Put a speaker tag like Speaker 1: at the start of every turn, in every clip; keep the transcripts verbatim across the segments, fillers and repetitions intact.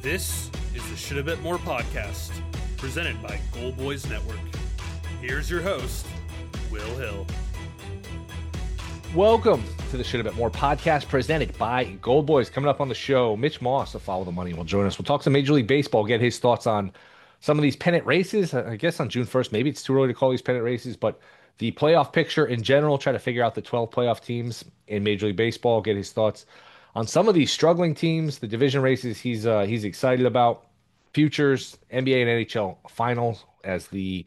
Speaker 1: This is the Should a Bit More podcast, presented by Goal Boys Network. Here's your host, Will Hill.
Speaker 2: Welcome to the Should a Bit More podcast, presented by Gold Boys. Coming up on the show, Mitch Moss of Follow the Money will join us. We'll talk some Major League Baseball, get his thoughts on some of these pennant races. I guess on June first, maybe it's too early to call these pennant races, but the playoff picture in general, try to figure out the twelve playoff teams in Major League Baseball, get his thoughts on some of these struggling teams, the division races he's uh, he's excited about, futures, N B A and N H L finals as the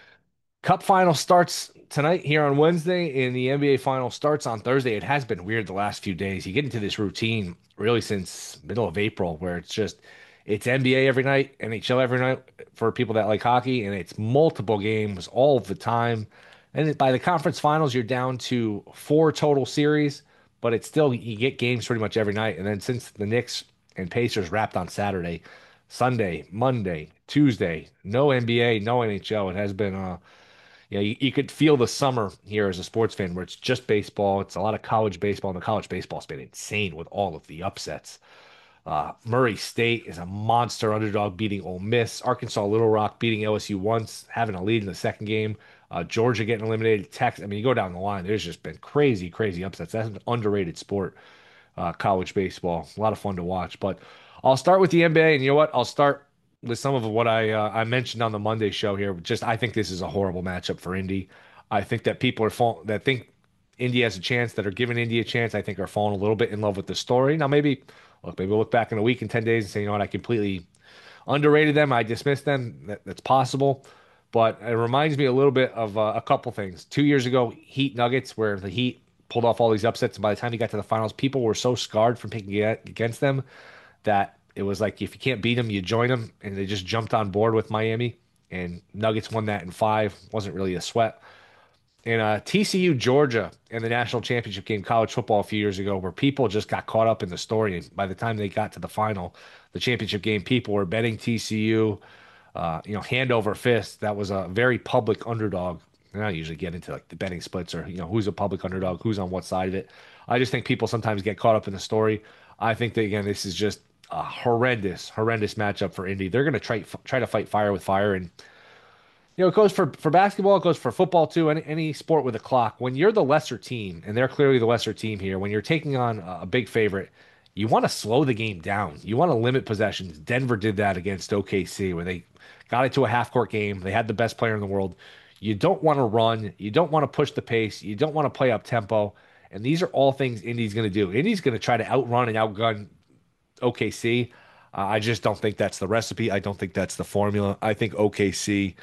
Speaker 2: Cup final starts tonight here on Wednesday, and the N B A final starts on Thursday. It has been weird the last few days. You get into this routine really since middle of April, where it's just it's N B A every night, N H L every night for people that like hockey, and it's multiple games all of the time. And by the conference finals, you're down to four total series, but it's still you get games pretty much every night. And then since the Knicks and Pacers wrapped on Saturday, Sunday, Monday, Tuesday, no N B A, no N H L. It has been uh you know, you, you could feel the summer here as a sports fan where it's just baseball. It's a lot of college baseball, and the college baseball's been insane with all of the upsets. Uh, Murray State is a monster underdog beating Ole Miss. Arkansas Little Rock beating L S U once, having a lead in the second game. Uh, Georgia getting eliminated. Texas. I mean, you go down the line. There's just been crazy, crazy upsets. That's an underrated sport, uh, college baseball. A lot of fun to watch. But I'll start with the N B A, and you know what? I'll start with some of what I uh, I mentioned on the Monday show here. Just I think this is a horrible matchup for Indy. I think that people are fall that think Indy has a chance, that are giving Indy a chance, I think are falling a little bit in love with the story. Now maybe look, maybe we'll look back in a week and ten days and say, you know what, I completely underrated them. I dismissed them. That, that's possible. But it reminds me a little bit of uh, a couple things. Two years ago, Heat Nuggets, where the Heat pulled off all these upsets, and by the time you got to the finals, people were so scarred from picking against them that it was like if you can't beat them, you join them, and they just jumped on board with Miami. And Nuggets won that in five. Wasn't really a sweat. And uh, T C U Georgia in the national championship game, college football, a few years ago, where people just got caught up in the story. And by the time they got to the final, the championship game, people were betting T C U, uh, you know, hand over fist. That was a very public underdog. And I don't usually get into like the betting splits or you know who's a public underdog, who's on what side of it. I just think people sometimes get caught up in the story. I think that again, this is just a horrendous, horrendous matchup for Indy. They're going to try try to fight fire with fire, and you know it goes for for basketball, it goes for football too. Any any sport with a clock. When you're the lesser team, and they're clearly the lesser team here, when you're taking on a a big favorite, you want to slow the game down. You want to limit possessions. Denver did that against O K C, where they got it to a half court game. They had the best player in the world. You don't want to run. You don't want to push the pace. You don't want to play up tempo. And these are all things Indy's going to do. Indy's going to try to outrun and outgun O K C. Uh, I just don't think that's the recipe. I don't think that's the formula. I think O K C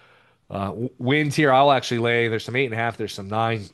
Speaker 2: uh, w- wins here. I'll actually lay. There's some eight and a half. There's some nine.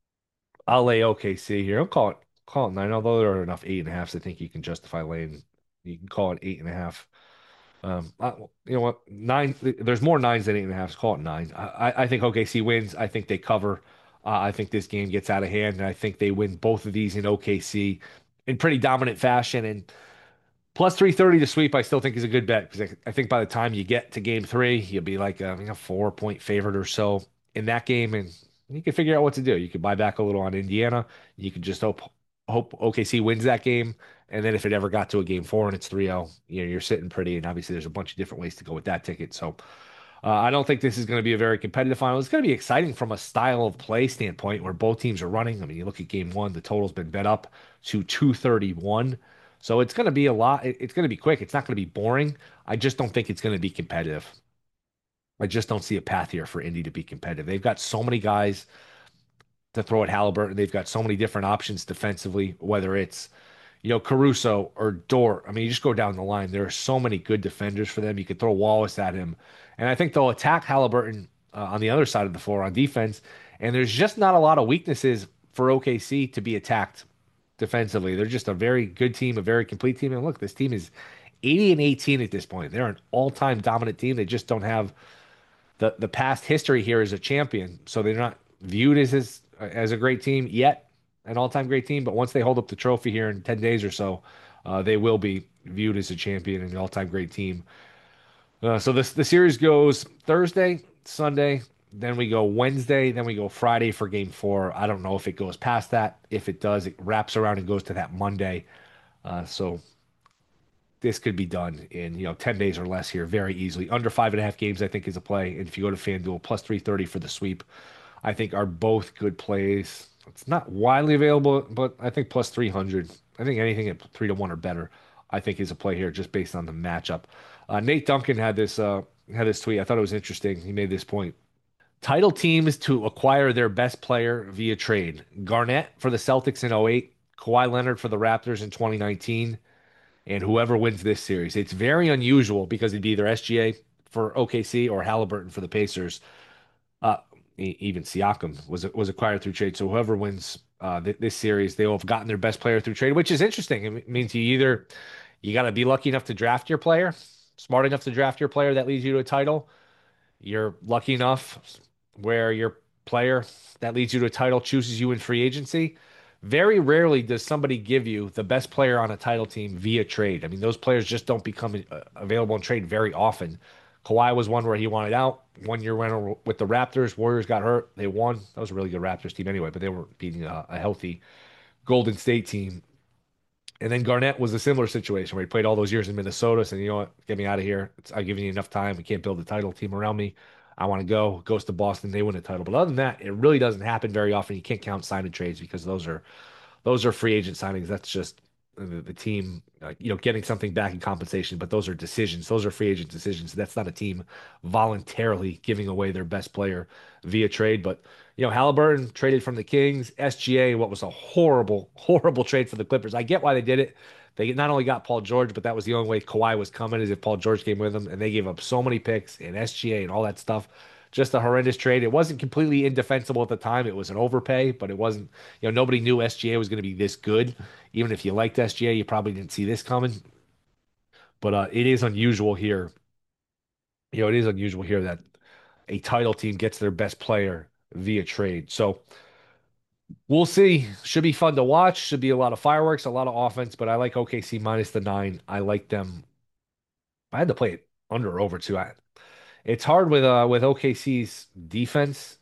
Speaker 2: I'll lay O K C here. I'll call it call it nine. Although there are enough eight and a halves, I think you can justify laying. You can call it eight and a half. Um, I, you know what? Nine. There's more nines than eight and a half. Call it nine. I, I think O K C wins. I think they cover. Uh, I think this game gets out of hand, and I think they win both of these in O K C in pretty dominant fashion. And plus three thirty to sweep, I still think is a good bet because I, I think by the time you get to game three, you'll be like a you know, four point favorite or so in that game, and you can figure out what to do. You could buy back a little on Indiana. You could just hope hope O K C wins that game, and then if it ever got to a game four and it's three zero, you know, you're sitting pretty. And obviously, there's a bunch of different ways to go with that ticket. So. Uh, I don't think this is going to be a very competitive final. It's going to be exciting from a style of play standpoint where both teams are running. I mean, you look at game one, the total's been bet up to two thirty-one. So it's going to be a lot. it- It's going to be quick. It's not going to be boring. I just don't think it's going to be competitive. I just don't see a path here for Indy to be competitive. They've got so many guys to throw at Halliburton. They've got so many different options defensively, whether it's, you know, Caruso or Dort. I mean, you just go down the line. There are so many good defenders for them. You could throw Wallace at him. And I think they'll attack Halliburton uh, on the other side of the floor on defense. And there's just not a lot of weaknesses for O K C to be attacked defensively. They're just a very good team, a very complete team. And look, this team is eighty and eighteen at this point. They're an all-time dominant team. They just don't have the the past history here as a champion. So they're not viewed as as, as a great team yet, an all-time great team. But once they hold up the trophy here in ten days or so, uh, they will be viewed as a champion and an all-time great team. Uh, so this the series goes Thursday, Sunday, then we go Wednesday, then we go Friday for game four. I don't know if it goes past that. If it does, it wraps around and goes to that Monday. Uh, so this could be done in, you know, ten days or less here very easily. Under five and a half games, I think, is a play. And if you go to FanDuel, plus three thirty for the sweep, I think are both good plays. It's not widely available, but I think plus three hundred. I think anything at three to one or better, I think is a play here just based on the matchup. Uh, Nate Duncan had this uh, had this tweet. I thought it was interesting. He made this point. Title teams to acquire their best player via trade. Garnett for the Celtics in oh eight, Kawhi Leonard for the Raptors in twenty nineteen, and whoever wins this series. It's very unusual because it'd be either S G A for O K C or Halliburton for the Pacers. Uh, e- even Siakam was was acquired through trade. So whoever wins uh, th- this series, they will have gotten their best player through trade, which is interesting. It means you either you got to be lucky enough to draft your player, smart enough to draft your player that leads you to a title. You're lucky enough where your player that leads you to a title chooses you in free agency. Very rarely does somebody give you the best player on a title team via trade. I mean, those players just don't become uh, available in trade very often. Kawhi was one where he wanted out. One year went with the Raptors. Warriors got hurt. They won. That was a really good Raptors team anyway, but they were beating a, a healthy Golden State team. And then Garnett was a similar situation where he played all those years in Minnesota, saying, you know what, get me out of here. It's, I've given you enough time. We can't build a title team around me. I want to go. Goes to Boston. They win a title. But other than that, it really doesn't happen very often. You can't count sign and trades because those are those are free agent signings. That's just the, the team, uh, you know, getting something back in compensation. But those are decisions. Those are free agent decisions. That's not a team voluntarily giving away their best player via trade. But you know, Halliburton traded from the Kings. S G A, what was a horrible, horrible trade for the Clippers. I get why they did it. They not only got Paul George, but that was the only way Kawhi was coming is if Paul George came with them. And they gave up so many picks and S G A and all that stuff. Just a horrendous trade. It wasn't completely indefensible at the time. It was an overpay, but it wasn't, you know, nobody knew S G A was going to be this good. Even if you liked S G A, you probably didn't see this coming. But uh, it is unusual here. You know, it is unusual here that a title team gets their best player via trade. So we'll see. Should be fun to watch. Should be a lot of fireworks, a lot of offense, but I like O K C minus the nine. I like them. I had to play it under or over too. I, it's hard with uh with O K C's defense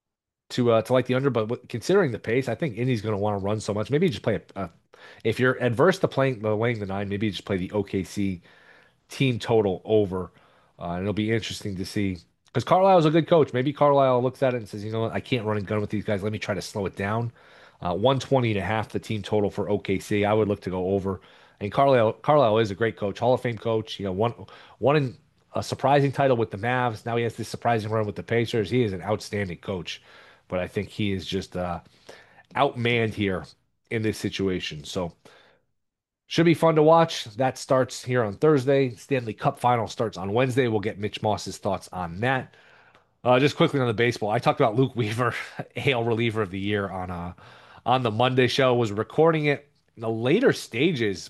Speaker 2: to uh to like the under, but with, considering the pace, I think Indy's going to want to run so much. Maybe just play a, uh, if you're adverse to playing the laying the nine, maybe just play the O K C team total over. Uh, and it'll be interesting to see because Carlisle's a good coach. Maybe Carlisle looks at it and says, you know what, I can't run and gun with these guys. Let me try to slow it down. Uh, one twenty and a half, the team total for O K C. I would look to go over. And Carlisle, Carlisle is a great coach, Hall of Fame coach. You know, one, one in a surprising title with the Mavs. Now he has this surprising run with the Pacers. He is an outstanding coach, but I think he is just uh, outmanned here in this situation. So should be fun to watch. That starts here on Thursday. Stanley Cup final starts on Wednesday. We'll get Mitch Moss's thoughts on that. Uh, just quickly on the baseball, I talked about Luke Weaver, A L reliever of the year on uh on the Monday show. Was recording it in the later stages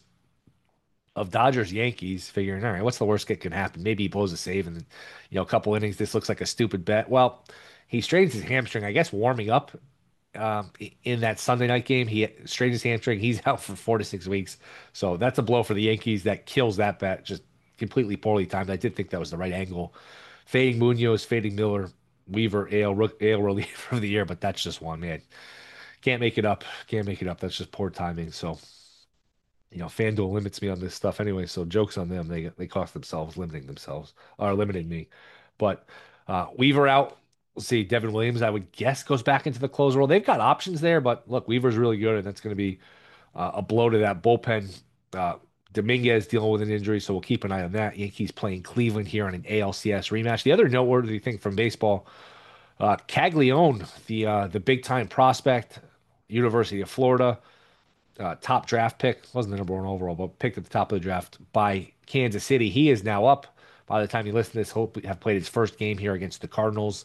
Speaker 2: of Dodgers Yankees, figuring, all right, what's the worst that can happen? Maybe he blows a save and you know a couple innings. This looks like a stupid bet. Well, he strains his hamstring, I guess, warming up um, in that Sunday night game. He strained his hamstring. He's out for four to six weeks. So that's a blow for the Yankees. That kills that bet. Just completely poorly timed. I did think that was the right angle. Fading Munoz, fading Miller, Weaver, A L, rook- A L reliever of the year, but that's just one, man. Can't make it up. Can't make it up. That's just poor timing. So, you know, FanDuel limits me on this stuff anyway. So jokes on them. They they cost themselves limiting themselves or limiting me. But uh, Weaver out. We'll see. Devin Williams, I would guess, goes back into the closer role. They've got options there, but look, Weaver's really good, and that's going to be uh, a blow to that bullpen. Uh, Dominguez dealing with an injury, so we'll keep an eye on that. Yankees playing Cleveland here on an A L C S rematch. The other noteworthy thing from baseball, uh, Caglione, the uh, the big time prospect, University of Florida, uh, top draft pick, wasn't the number one overall, but picked at the top of the draft by Kansas City. He is now up. By the time you listen to this, hope have played his first game here against the Cardinals.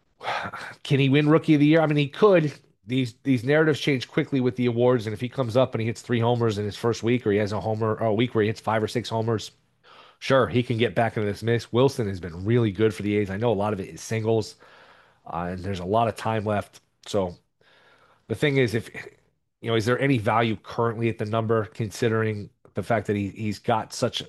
Speaker 2: Can he win Rookie of the Year? I mean, he could. These these narratives change quickly with the awards, and if he comes up and he hits three homers in his first week, or he has a homer or a week where he hits five or six homers, sure, he can get back into this mix. Wilson has been really good for the A's. I know a lot of it is singles, uh, and there's a lot of time left. So the thing is, if you know, is there any value currently at the number, considering the fact that he he's got such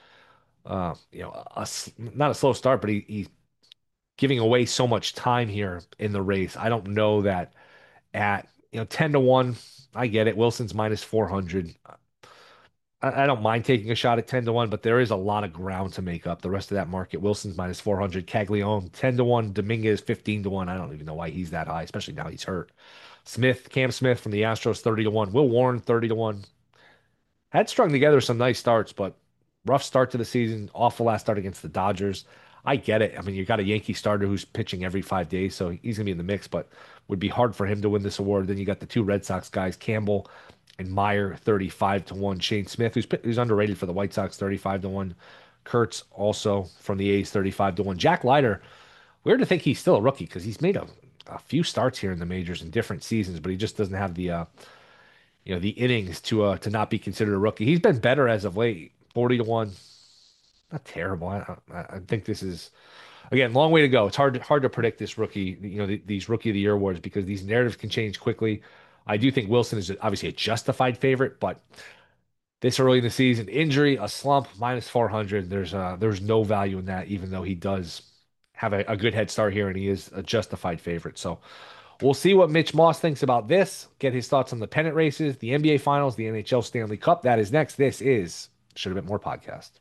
Speaker 2: uh you know a, not a slow start, but he he's giving away so much time here in the race. I don't know that at you know ten to one, I get it. Wilson's minus four hundred. I, I don't mind taking a shot at ten to one, but there is a lot of ground to make up. The rest of that market, Wilson's minus four hundred, Caglione ten to one, Dominguez fifteen to one. I don't even know why he's that high, especially now he's hurt. Smith, Cam Smith from the Astros thirty to one, Will Warren thirty to one. Had strung together some nice starts, but rough start to the season. Awful last start against the Dodgers. I get it. I mean, you got a Yankee starter who's pitching every five days, so he's going to be in the mix, but would be hard for him to win this award. Then you got the two Red Sox guys, Campbell and Meyer, thirty-five to one. Shane Smith, who's who's underrated for the White Sox, thirty-five to one. Kurtz, also from the A's, thirty-five to one. Jack Leiter, weird to think he's still a rookie because he's made a, a few starts here in the majors in different seasons, but he just doesn't have the uh, you know, the innings to uh to not be considered a rookie. He's been better as of late. forty to one. Not terrible. I, I, I think this is again long way to go. It's hard hard to predict this rookie, you know, the, these rookie of the year awards because these narratives can change quickly. I do think Wilson is obviously a justified favorite, but this early in the season, injury, a slump, minus four hundred. There's uh there's no value in that, even though he does have a, a good head start here and he is a justified favorite. So we'll see what Mitch Moss thinks about this, get his thoughts on the pennant races, the N B A Finals, the N H L Stanley Cup. That is next. This is Should Have Been More podcast.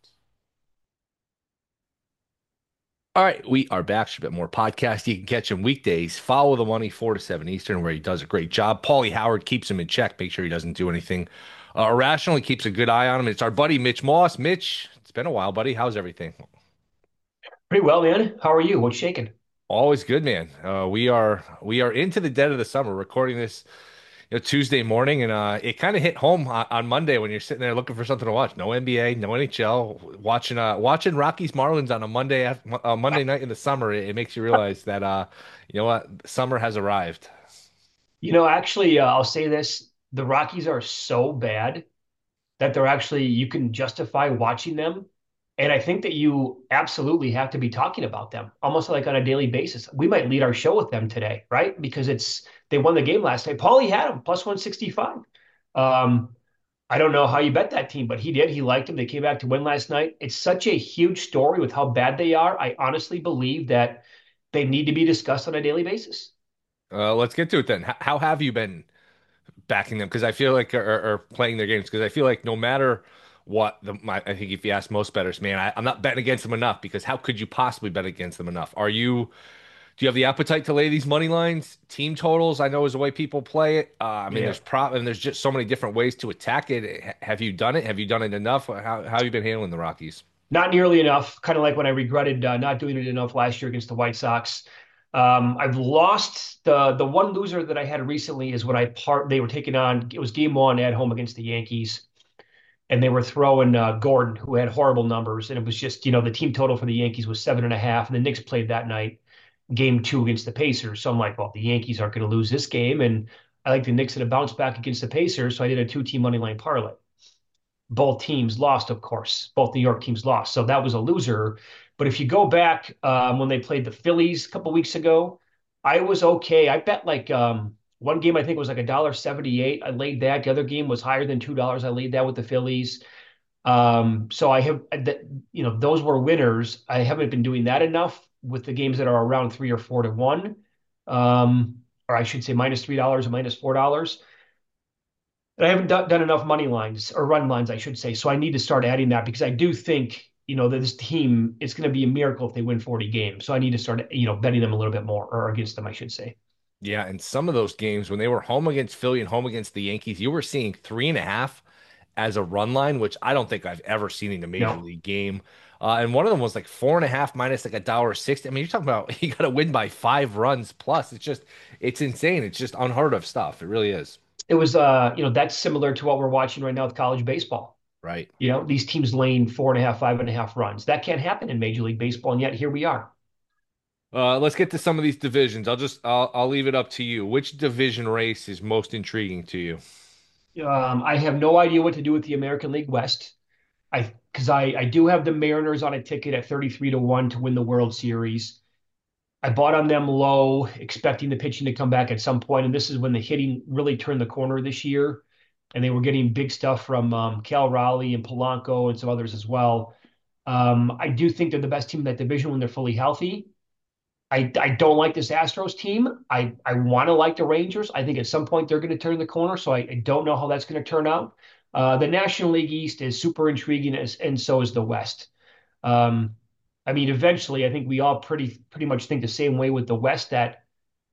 Speaker 2: All right, we are back. Should Have Been More podcast. You can catch him weekdays. Follow the money, four to seven Eastern, where he does a great job. Paulie Howard keeps him in check. Make sure he doesn't do anything uh, irrational. He keeps a good eye on him. It's our buddy, Mitch Moss. Mitch, it's been a while, buddy. How's everything?
Speaker 3: Pretty well, man. How are you? What's shaking?
Speaker 2: Always good, man. Uh, we are we are into the dead of the summer, recording this you know, Tuesday morning, and uh, it kind of hit home on, on Monday when you're sitting there looking for something to watch. No N B A, no N H L. Watching uh, watching Rockies Marlins on a Monday af- uh, Monday night in the summer, it, it makes you realize that uh, you know what, summer has arrived.
Speaker 3: You know, actually, uh, I'll say this. The Rockies are so bad that they're actually, you can justify watching them. And I think that you absolutely have to be talking about them almost like on a daily basis. We might lead our show with them today, right? Because it's, they won the game last night. Paulie had them plus one sixty-five. Um, I don't know how you bet that team, but he did. He liked them. They came back to win last night. It's such a huge story with how bad they are. I honestly believe that they need to be discussed on a daily basis.
Speaker 2: Uh, let's get to it then. H- how have you been backing them? Because I feel like, or, or playing their games, because I feel like no matter what, the, my, I think if you ask most bettors, man, I, I'm not betting against them enough because how could you possibly bet against them enough? Are you? Do you have the appetite to lay these money lines? Team totals, I know, is the way people play it. Uh, I mean,
Speaker 3: Yeah.
Speaker 2: there's prop and there's just so many different ways to attack it. H- Have you done it? Have you done it enough? How, how have you been handling the Rockies?
Speaker 3: Not nearly enough, kind of like when I regretted uh, not doing it enough last year against the White Sox. Um, I've lost the the one loser that I had recently is when I part they were taking on it was game one at home against the Yankees, and they were throwing uh, Gordon, who had horrible numbers, and it was just you know the team total for the Yankees was seven and a half, and the Knicks played that night, game two against the Pacers. So I'm like, well, the Yankees aren't going to lose this game, and I like the Knicks to bounce back against the Pacers, so I did a two team money line parlay. Both teams lost, of course. Both New York teams lost. So that was a loser. But if you go back um, when they played the Phillies a couple weeks ago, I was okay. I bet like um, one game I think was like a dollar seventy-eight. I laid that. The other game was higher than two dollars. I laid that with the Phillies. Um, so I have that. You know, those were winners. I haven't been doing that enough with the games that are around three or four to one, um, or I should say minus three dollars or minus four dollars. And I haven't done, done enough money lines or run lines, I should say. So I need to start adding that because I do think, you know, that this team, it's going to be a miracle if they win forty games. So I need to start, you know, betting them a little bit more or against them, I should say.
Speaker 2: Yeah, and some of those games when they were home against Philly and home against the Yankees, you were seeing three and a half as a run line, which I don't think I've ever seen in a major
Speaker 3: No,
Speaker 2: league game. Uh, and one of them was like four and a half minus like a dollar sixty. I mean, you're talking about you got to win by five runs plus. It's just, it's insane. It's just unheard of stuff. It really is.
Speaker 3: it was, uh, you know, that's similar to what we're watching right now with college baseball.
Speaker 2: Right.
Speaker 3: You know, these teams laying four and a half, five and a half runs. That can't happen in Major League Baseball. And yet here we are.
Speaker 2: Uh, let's get to some of these divisions. I'll just I'll I'll leave it up to you. Which division race is most intriguing to you?
Speaker 3: Um, I have no idea what to do with the American League West. I, because I, I do have the Mariners on a ticket at thirty-three to one to win the World Series. I bought on them low, expecting the pitching to come back at some point, and this is when the hitting really turned the corner this year, and they were getting big stuff from um, Cal Raleigh and Polanco and some others as well. Um, I do think they're the best team in that division when they're fully healthy. I, I don't like this Astros team. I, I want to like the Rangers. I think at some point they're going to turn the corner, so I, I don't know how that's going to turn out. Uh, the National League East is super intriguing, as, and so is the West. Um, I mean, eventually, I think we all pretty pretty much think the same way with the West that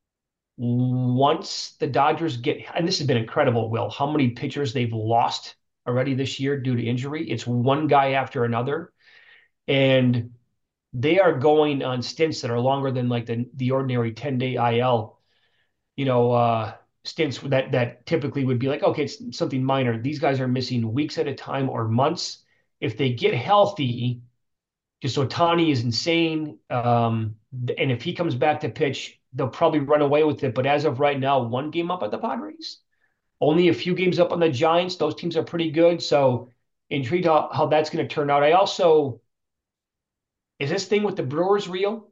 Speaker 3: once the Dodgers get, and this has been incredible, Will, how many pitchers they've lost already this year due to injury. It's one guy after another, and they are going on stints that are longer than like the the ordinary ten day I L, you know, uh, stints that that typically would be like, okay, it's something minor. These guys are missing weeks at a time or months. If they get healthy, just Ohtani is insane. Um, and if he comes back to pitch, they'll probably run away with it. But as of right now, one game up at the Padres, only a few games up on the Giants. Those teams are pretty good. So intrigued how, how that's going to turn out. I also, is this thing with the Brewers real?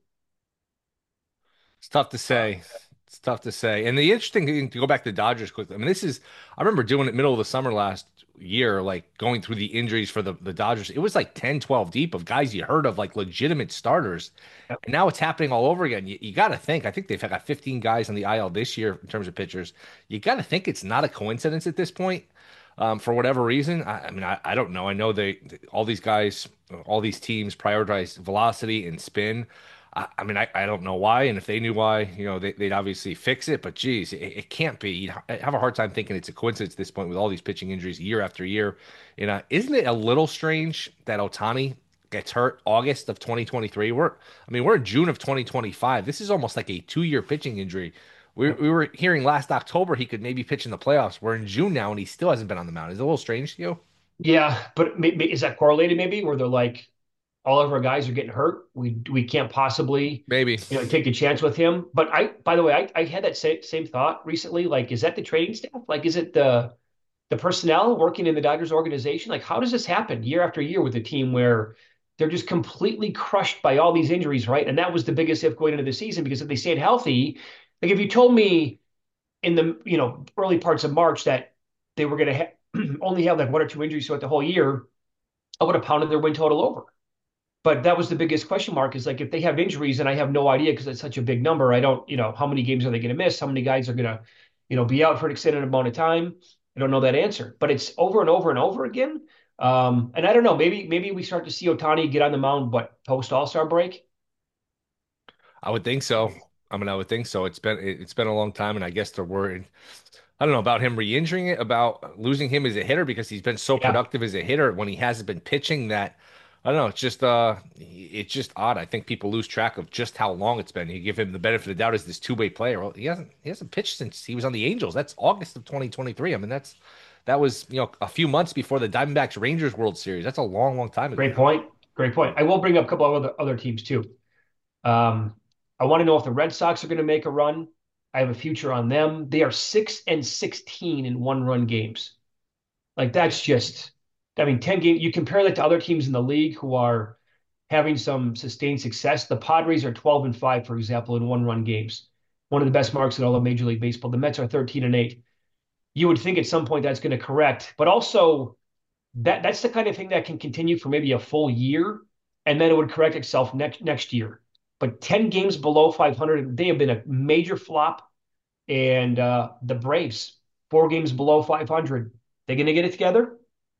Speaker 2: It's tough to say. It's tough to say. And the interesting thing to go back to the Dodgers quickly. I mean, this is I remember doing it middle of the summer last year, like going through the injuries for the, the Dodgers. It was like ten, twelve deep of guys you heard of, like legitimate starters. And now it's happening all over again. You, you got to think, I think they've got fifteen guys on the I L this year in terms of pitchers. You got to think it's not a coincidence at this point. Um, for whatever reason, I, I mean, I, I don't know. I know they, all these guys, all these teams prioritize velocity and spin. I, I mean, I, I don't know why, and if they knew why, you know, they, they'd obviously fix it. But geez, it, it can't be. You'd ha- have a hard time thinking it's a coincidence at this point with all these pitching injuries year after year. You know, isn't it a little strange that Ohtani gets hurt August of twenty twenty-three? We're, I mean, we're in June of twenty twenty-five. This is almost like a two-year pitching injury. We, we were hearing last October he could maybe pitch in the playoffs. We're in June now, and he still hasn't been on the mound. Is it a little strange to you?
Speaker 3: Yeah, but maybe, is that correlated maybe where they're like, all of our guys are getting hurt. We we can't possibly,
Speaker 2: Maybe.
Speaker 3: you know, take a chance with him. But I, by the way, I, I had that same same thought recently. Like, is that the training staff? Like, is it the the personnel working in the Dodgers organization? Like, how does this happen year after year with a team where they're just completely crushed by all these injuries, right? And that was the biggest if going into the season because if they stayed healthy, like if you told me in the you know early parts of March that they were going to ha- only have like one or two injuries throughout the whole year, I would have pounded their win total over. But that was the biggest question mark is like if they have injuries and I have no idea because it's such a big number, I don't, you know, how many games are they going to miss? How many guys are going to, you know, be out for an extended amount of time? I don't know that answer, but it's over and over and over again. Um, and I don't know, maybe maybe we start to see Ohtani get on the mound, but post All-Star break.
Speaker 2: I would think so. I mean, I would think so. It's been it's been a long time, and I guess they're worried. I don't know about him re-injuring it, about losing him as a hitter because he's been so
Speaker 3: Yeah,
Speaker 2: productive as a hitter when he hasn't been pitching. That I don't know. It's just uh, it's just odd. I think people lose track of just how long it's been. You give him the benefit of the doubt as this two-way player. Well, he hasn't he hasn't pitched since he was on the Angels. That's August of twenty twenty-three. I mean, that's that was you know a few months before the Diamondbacks Rangers World Series. That's a long, long time ago.
Speaker 3: great point. Great point. I will bring up a couple of other other teams too. Um, I want to know if the Red Sox are going to make a run. I have a future on them. They are six and sixteen in one-run games. Like that's just, I mean, ten games. You compare that to other teams in the league who are having some sustained success. The Padres are twelve and five, for example, in one-run games. One of the best marks in all of Major League Baseball. The Mets are thirteen and eight. You would think at some point that's going to correct, but also that that's the kind of thing that can continue for maybe a full year, and then it would correct itself next next year. But ten games below five hundred, they have been a major flop. And uh, the Braves, four games below five hundred. They going to get it together?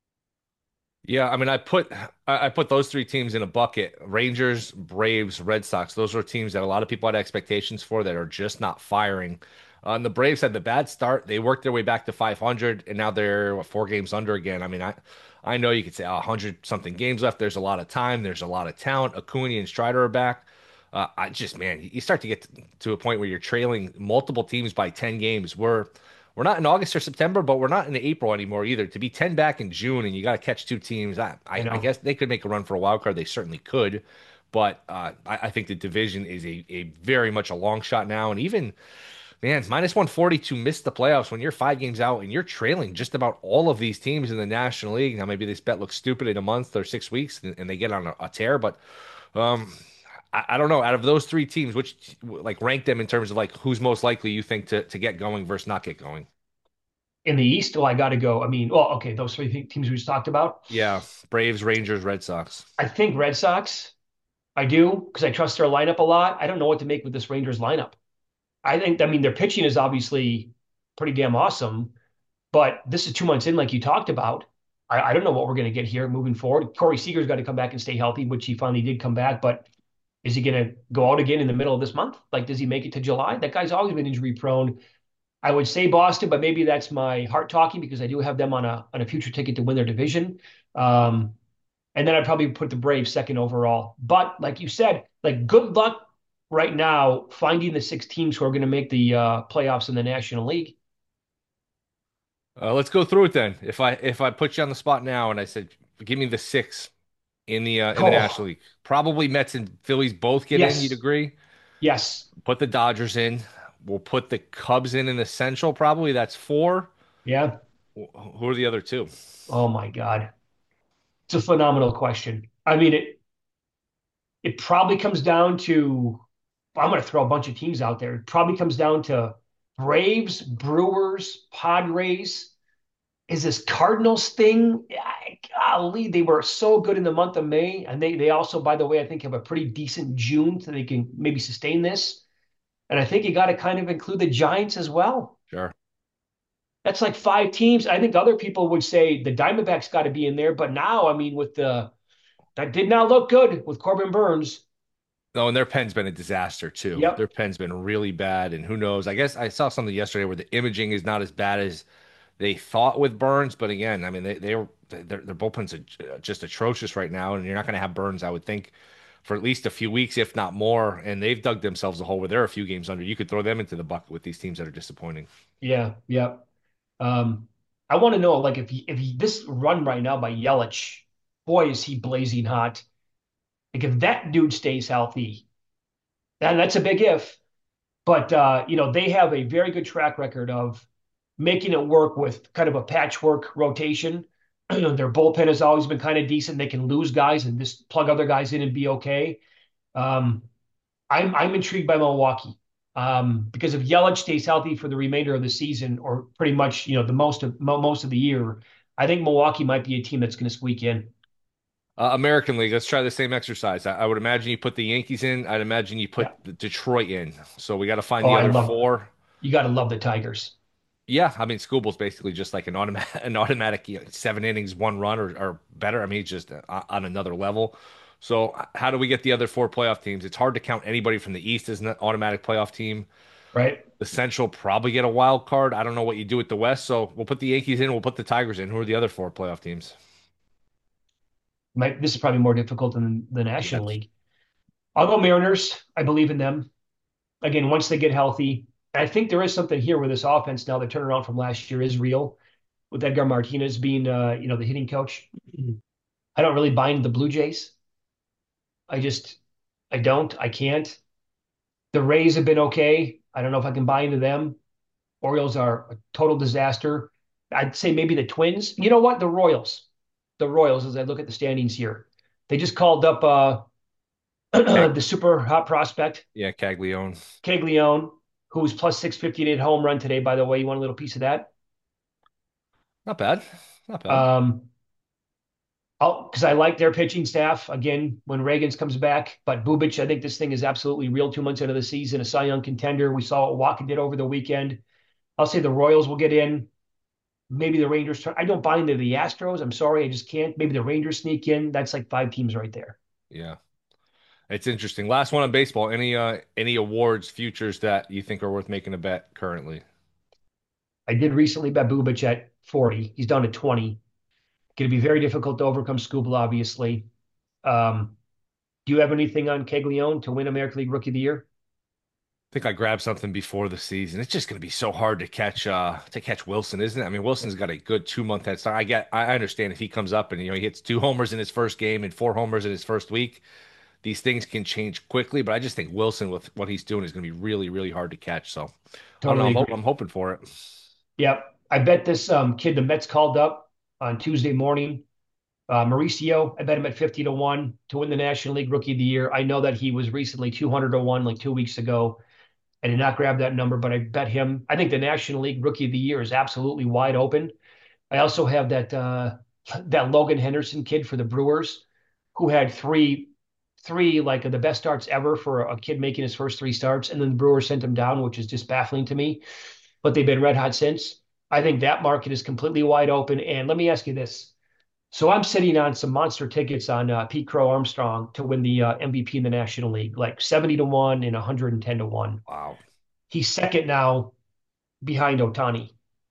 Speaker 2: Yeah, I mean, I put I I put those three teams in a bucket: Rangers, Braves, Red Sox. Those are teams that a lot of people had expectations for that are just not firing. Uh, and the Braves had the bad start. They worked their way back to five hundred, and now they're what, four games under again. I mean, I I know you could say a hundred something games left. There's a lot of time. There's a lot of talent. Acuna and Strider are back. Uh, I just man, you start to get to a point where you're trailing multiple teams by ten games. We're we're not in August or September, but we're not in April anymore either. To be ten back in June and you got to catch two teams, I,
Speaker 3: I
Speaker 2: I, I
Speaker 3: know.
Speaker 2: guess they could make a run for a wild card. They certainly could. But uh, I, I think the division is a, a very much a long shot now. And even, man, minus one forty to miss the playoffs when you're five games out and you're trailing just about all of these teams in the National League. Now, maybe this bet looks stupid in a month or six weeks and, and they get on a, a tear, but um, I, I don't know. Out of those three teams, which like rank them in terms of like who's most likely you think to, to get going versus not get going?
Speaker 3: In the East, well, I got to go. I mean, well, okay, those three teams we just talked about.
Speaker 2: Yeah, Braves, Rangers, Red Sox.
Speaker 3: I think Red Sox, I do, because I trust their lineup a lot. I don't know what to make with this Rangers lineup. I think, I mean, their pitching is obviously pretty damn awesome, but this is two months in, like you talked about. I, I don't know what we're going to get here moving forward. Corey Seager's got to come back and stay healthy, which he finally did come back. But is he going to go out again in the middle of this month? Like, does he make it to July? That guy's always been injury prone. I would say Boston, but maybe that's my heart talking because I do have them on a on a future ticket to win their division. Um, and then I'd probably put the Braves second overall. But like you said, like good luck right now finding the six teams who are going to make the uh, playoffs in the National League.
Speaker 2: Uh, let's go through it then. If I if I put you on the spot now and I said, give me the six in the uh, in the
Speaker 3: Oh,
Speaker 2: National League, probably Mets and Phillies both get in. You'd
Speaker 3: yes,
Speaker 2: agree?
Speaker 3: yes,
Speaker 2: Put the Dodgers in. We'll put the Cubs in in the Central. Probably that's four.
Speaker 3: yeah.
Speaker 2: Wh- Who are the other two?
Speaker 3: Oh my God, it's a phenomenal question. I mean, it it probably comes down to I'm going to throw a bunch of teams out there. It probably comes down to Braves, Brewers, Padres. Is this Cardinals thing? I- Golly, they were so good in the month of May, and they they also, by the way, I think have a pretty decent June, so they can maybe sustain this. And I think you got to kind of include the Giants as well.
Speaker 2: Sure.
Speaker 3: That's like five teams. I think other people would say the Diamondbacks got to be in there, but now, I mean, with the that did not look good with Corbin Burns.
Speaker 2: No, and their pen's been a disaster too. Their
Speaker 3: Yep.
Speaker 2: pen's been really bad, and who knows? I guess I saw something yesterday where the imaging is not as bad as they thought with Burns, but again, I mean, they they're their their bullpen's a, just atrocious right now, and you're not going to have Burns, I would think, for at least a few weeks, if not more. And they've dug themselves a hole where they're a few games under. You could throw them into the bucket with these teams that are disappointing.
Speaker 3: Yeah. Yeah. Um, I want to know, like, if he, if he, this run right now by Yelich, boy, is he blazing hot. Like, if that dude stays healthy, and that's a big if. But uh, you know, they have a very good track record of making it work with kind of a patchwork rotation. You know, their bullpen has always been kind of decent. They can lose guys and just plug other guys in and be okay. Um, I'm I'm intrigued by Milwaukee um, because if Yelich stays healthy for the remainder of the season, or pretty much you know the most of mo most of the year, I think Milwaukee might be a team that's going to squeak in.
Speaker 2: Uh, American League, let's try the same exercise. I, I would imagine you put the Yankees in. I'd imagine you
Speaker 3: Yeah.
Speaker 2: put the Detroit in. So we got to find
Speaker 3: Oh,
Speaker 2: the
Speaker 3: I
Speaker 2: other
Speaker 3: love.
Speaker 2: four.
Speaker 3: You got to love the Tigers,
Speaker 2: Yeah, I mean, Schoolball's basically just like an automatic, an automatic you know, seven innings, one run or, or better. I mean, he's just uh, on another level. So, h- how do we get the other four playoff teams? It's hard to count anybody from the East as an automatic playoff team.
Speaker 3: right?
Speaker 2: The Central probably get a wild card. I don't know what you do with the West, so we'll put the Yankees in. We'll put the Tigers in. Who are the other four playoff teams?
Speaker 3: Might, this is probably more difficult than the National
Speaker 2: Yes.
Speaker 3: League. I'll go Mariners. I believe in them. Again, once they get healthy, I think there is something here where this offense now, the turnaround from last year is real with Edgar Martinez being, uh, you know, the hitting coach. I don't really buy into the Blue Jays. I just, I don't. I can't. The Rays have been okay. I don't know if I can buy into them. Orioles are a total disaster. I'd say maybe the Twins. You know what? The Royals. The Royals, as I look at the standings here, they just called up uh,
Speaker 2: Cag-
Speaker 3: the super hot prospect,
Speaker 2: yeah, Caglione.
Speaker 3: Caglione, who was plus six fifty-eight home run today, by the way. You want a little piece of that?
Speaker 2: Not bad. Not bad.
Speaker 3: Um, because I like their pitching staff again when Reagans comes back. But Bubic, I think this thing is absolutely real. Two months into the season, a Cy Young contender. We saw what Walker did over the weekend. I'll say the Royals will get in. Maybe the Rangers. Turn. I don't buy into the Astros. I'm sorry, I just can't. Maybe the Rangers sneak in. That's like five teams right there.
Speaker 2: Yeah. It's interesting. Last one on baseball. Any uh any awards, futures that you think are worth making a bet currently?
Speaker 3: I did recently bet Bubic at forty. He's down to twenty. Going to be very difficult to overcome Scooble, obviously. Um, do you have anything on Caglione to win American League Rookie of the Year?
Speaker 2: Think I grabbed something before the season. It's just going to be so hard to catch uh to catch Wilson, isn't it? I mean, Wilson's got a good two month head start. I get I understand if he comes up and you know he hits two homers in his first game and four homers in his first week, these things can change quickly. But I just think Wilson with what he's doing is going to be really really hard to catch. So I don't know.
Speaker 3: Totally
Speaker 2: I'm, ho-
Speaker 3: agree.
Speaker 2: I'm hoping for it.
Speaker 3: Yep. I bet this um, kid the Mets called up on Tuesday morning. Uh, Mauricio, I bet him at fifty to one to win the National League Rookie of the Year. I know that he was recently two hundred to one like two weeks ago. I did not grab that number, but I bet him. I think the National League Rookie of the Year is absolutely wide open. I also have that uh, that Logan Henderson kid for the Brewers, who had three three like the best starts ever for a kid making his first three starts, and then the Brewers sent him down, which is just baffling to me. But they've been red hot since. I think that market is completely wide open. And let me ask you this: So I'm sitting on some monster tickets on uh, Pete Crow Armstrong to win the uh, M V P in the National League, like seventy to one and one hundred ten to one.
Speaker 2: Wow.
Speaker 3: He's second now behind Otani.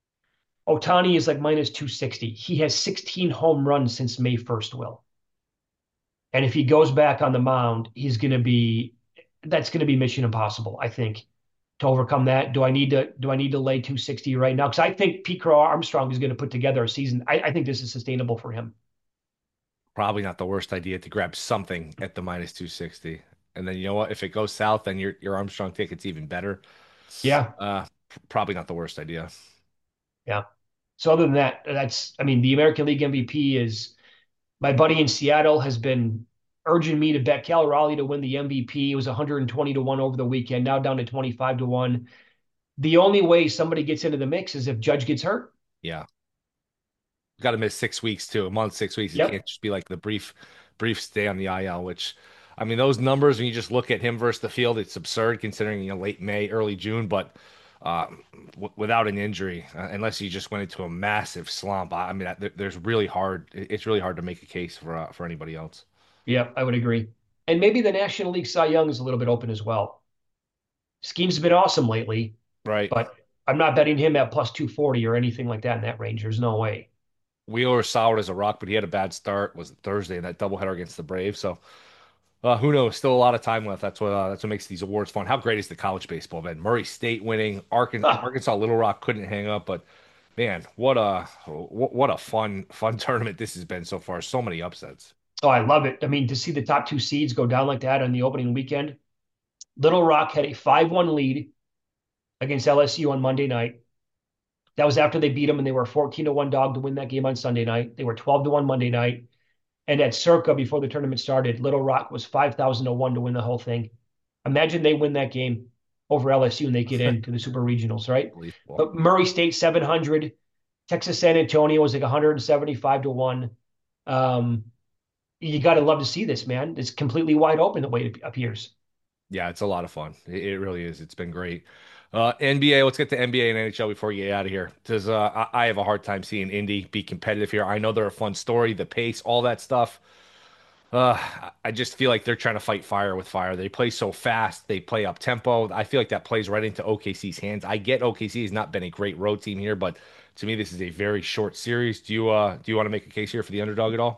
Speaker 3: Otani is like minus two sixty. He has sixteen home runs since May first, Will. And if he goes back on the mound, he's going to be that's going to be mission impossible, I think, to overcome that. Do I need to do I need to lay two sixty right now? Because I think Pete Crow Armstrong is going to put together a season. I, I think this is sustainable for him.
Speaker 2: Probably not the worst idea to grab something at the minus two sixty. And then you know what? If it goes south, then your your Armstrong ticket's even better.
Speaker 3: Yeah,
Speaker 2: Uh, probably not the worst idea.
Speaker 3: yeah. So other than that, that's I mean, the American League M V P is my buddy in Seattle has been urging me to bet Cal Raleigh to win the M V P. It was one hundred twenty to one over the weekend, now down to twenty-five to one. The only way somebody gets into the mix is if Judge gets hurt.
Speaker 2: Yeah. Got to miss six weeks too, a month, six weeks. It can't
Speaker 3: Yep.
Speaker 2: just be like the brief, brief stay on the I L, which, I mean, those numbers, when you just look at him versus the field, it's absurd considering, you know, late May, early June, but uh, w without an injury, uh, unless he just went into a massive slump, I, I mean, there, there's really hard, it's really hard to make a case for, uh, for anybody else.
Speaker 3: Yep, I would agree. And maybe the National League Cy Young is a little bit open as well. Scheme's been awesome lately,
Speaker 2: Right.
Speaker 3: but I'm not betting him at plus two forty or anything like that in that range. There's no way.
Speaker 2: Wheeler is solid as a rock, but he had a bad start. Was it Thursday in that doubleheader against the Braves? So uh, who knows? Still a lot of time left. That's what uh, that's what makes these awards fun. How great is the college baseball event? Murray State winning, Arkansas,
Speaker 3: Ah,
Speaker 2: Arkansas Little Rock couldn't hang up, but man, what a what, what a fun fun tournament this has been so far. So many upsets.
Speaker 3: oh, I love it. I mean, to see the top two seeds go down like that on the opening weekend. Little Rock had a five one lead against L S U on Monday night. That was after they beat them, and they were fourteen to one dog to win that game on Sunday night. They were twelve to one Monday night. And at Circa, before the tournament started, Little Rock was five thousand to one to win the whole thing. Imagine they win that game over L S U and they get into the Super Regionals, right?
Speaker 2: Unbelievable.
Speaker 3: But Murray State seven hundred, Texas San Antonio was like one hundred seventy-five to one. Um, you got to love to see this, man. It's completely wide open the way it appears.
Speaker 2: Yeah, it's a lot of fun. It, it really is. It's been great. Uh, N B A, let's get to N B A and N H L before we get out of here. Because uh, I, I have a hard time seeing Indy be competitive here. I know they're a fun story, the pace, all that stuff. Uh, I just feel like they're trying to fight fire with fire. They play so fast, they play up tempo. I feel like that plays right into O K C's hands. I get O K C has not been a great road team here, but to me, this is a very short series. Do you uh do you want to make a case here for the underdog at all?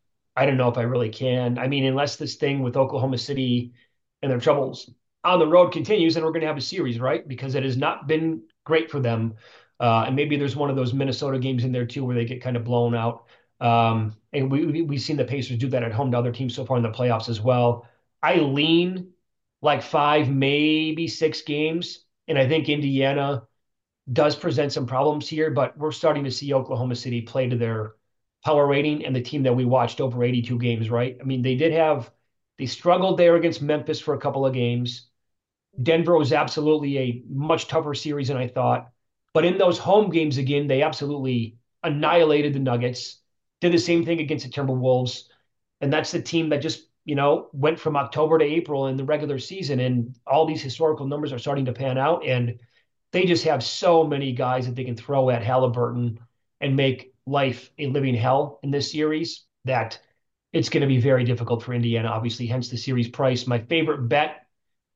Speaker 3: I don't know if I really can. I mean, unless this thing with Oklahoma City and their troubles on the road continues, then we're going to have a series, right? Because it has not been great for them. Uh, and maybe there's one of those Minnesota games in there too where they get kind of blown out. Um, and we, we, we've seen the Pacers do that at home to other teams so far in the playoffs as well. I lean like five, maybe six games. And I think Indiana does present some problems here, but we're starting to see Oklahoma City play to their power rating and the team that we watched over eighty-two games, right? I mean, they did have, they struggled there against Memphis for a couple of games. Denver was absolutely a much tougher series than I thought. But in those home games again, they absolutely annihilated the Nuggets, did the same thing against the Timberwolves. And that's the team that just, you know, went from October to April in the regular season. And all these historical numbers are starting to pan out. And they just have so many guys that they can throw at Halliburton and make life a living hell in this series that it's going to be very difficult for Indiana, obviously, hence the series price. My favorite bet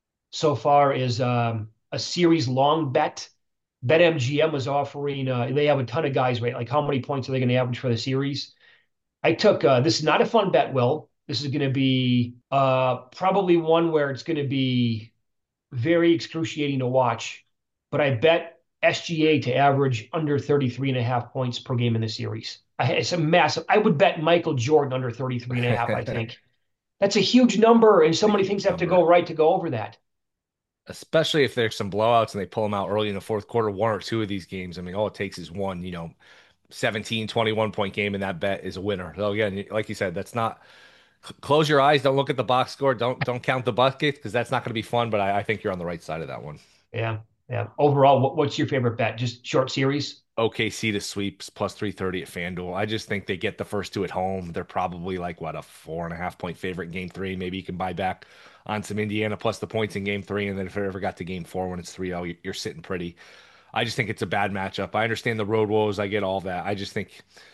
Speaker 3: so far is um, a series long bet. BetMGM was offering, uh, they have a ton of guys, right? Like how many points are they going to average for the series? I took, uh, this is not a fun bet, Will. This is going to be uh, probably one where it's going to be very excruciating to watch. But I bet S G A to average under thirty-three and a half points per game in the series. I, it's a massive. I would bet Michael Jordan under thirty-three and a half, I think. That's a huge number, and so
Speaker 2: A
Speaker 3: many
Speaker 2: huge
Speaker 3: things have to
Speaker 2: number.
Speaker 3: go right to go over that.
Speaker 2: Especially if there's some blowouts and they pull them out early in the fourth quarter, one or two of these games. I mean, all it takes is one, you know, seventeen, twenty-one point game, and that bet is a winner. So again, like you said, that's not close your eyes, don't look at the box score, don't don't count the buckets because that's not going to be fun. But I, I think you're on the right side of that one.
Speaker 3: Yeah, yeah. Overall, what, what's your favorite bet? Just short series?
Speaker 2: O K C to sweeps plus three thirty at FanDuel. I just think they get the first two at home. They're probably like what a four and a half point favorite in game three. Maybe you can buy back on some Indiana plus the points in game three. And then if it ever got to game four when it's three oh, you're sitting pretty. I just think it's a bad matchup. I understand the road woes. I get all that. I just think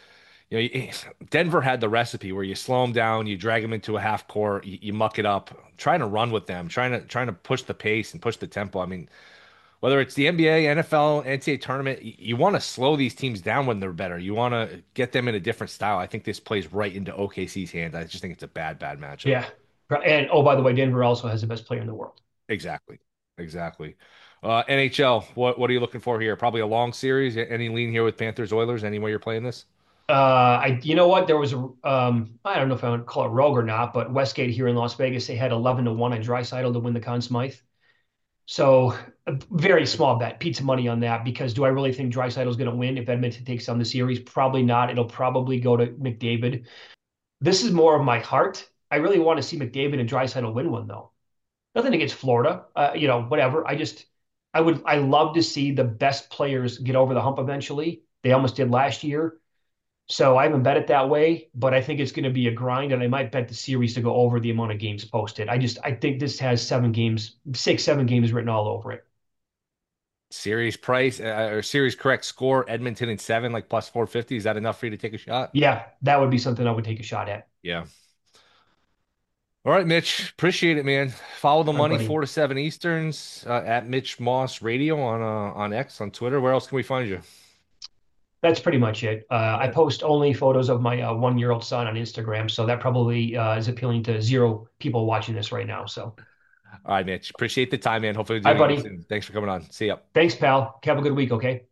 Speaker 2: You know, you- Denver had the recipe where you slow them down, you drag them into a half court, you, you muck it up, trying to run with them, trying to trying to push the pace and push the tempo. I mean, whether it's the N B A, N F L, N C A A tournament, you, you want to slow these teams down when they're better. You want to get them in a different style. I think this plays right into O K C's hand. I just think it's a bad, bad matchup.
Speaker 3: Yeah. And oh, by the way, Denver also has the best player in the world.
Speaker 2: Exactly. Exactly. Uh, N H L, what what are you looking for here? Probably a long series. Any lean here with Panthers Oilers? Any way you're playing this?
Speaker 3: Uh, I, you know what? There was a, um, I don't know if I want to call it rogue or not, but Westgate here in Las Vegas, they had eleven to one on Draisaitl to win the Conn Smythe. So a very small bet, pizza money on that. Because do I really think Draisaitl is going to win if Edmonton takes on the series? Probably not. It'll probably go to McDavid. This is more of my heart. I really want to see McDavid and Draisaitl win one though. Nothing against Florida, uh, you know, whatever. I just, I would, I love to see the best players get over the hump eventually. They almost did last year. So I haven't bet it that way, but I think it's going to be a grind, and I might bet the series to go over the amount of games posted. I just, I think this has seven games, six, seven games written all over it.
Speaker 2: Series price uh, or series correct score, Edmonton in seven, like plus four fifty. Is that enough for you to take a shot?
Speaker 3: Yeah, that would be something I would take a shot at.
Speaker 2: Yeah. All right, Mitch. Appreciate it, man. Follow the
Speaker 3: All right,
Speaker 2: money
Speaker 3: buddy.
Speaker 2: four to seven Easterns uh, at Mitch Moss Radio on uh, on X on Twitter. Where else can we find you?
Speaker 3: That's pretty much it. Uh, I
Speaker 2: Yeah.
Speaker 3: post only photos of my uh, one-year-old son on Instagram, so that probably uh, is appealing to zero people watching this right now. So,
Speaker 2: All right, Mitch. Appreciate the time, man. Hopefully, we'll
Speaker 3: hi,
Speaker 2: do it again
Speaker 3: buddy.
Speaker 2: soon. Thanks for coming on. See ya.
Speaker 3: Thanks, pal. Have a good week, okay?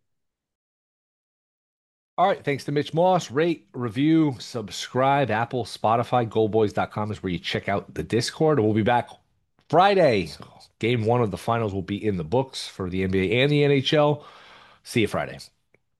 Speaker 2: All right. Thanks to Mitch Moss. Rate, review, subscribe. Apple, Spotify, goldboys dot com is where you check out the Discord. We'll be back Friday. Game one of the finals will be in the books for the N B A and the N H L. See you Friday.